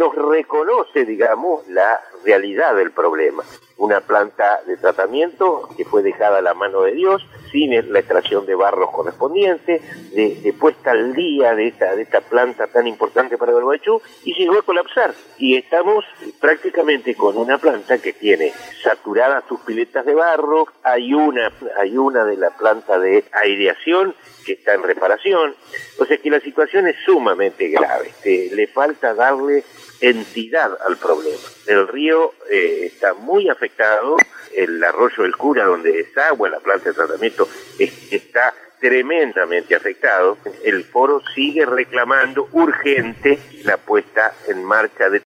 nos reconoce, digamos, la realidad del problema. Una planta de tratamiento que fue dejada a la mano de Dios, sin la extracción de barros correspondiente, de puesta al día de esta planta tan importante para el Gualeguaychú, y llegó a colapsar. Y estamos prácticamente con una planta que tiene saturadas sus piletas de barro, hay una de la planta de aireación que está en reparación, o sea que la situación es sumamente grave, le falta darle entidad al problema. El río está muy afectado, el arroyo del Cura, donde es agua, la planta de tratamiento está tremendamente afectado. El foro sigue reclamando urgente la puesta en marcha de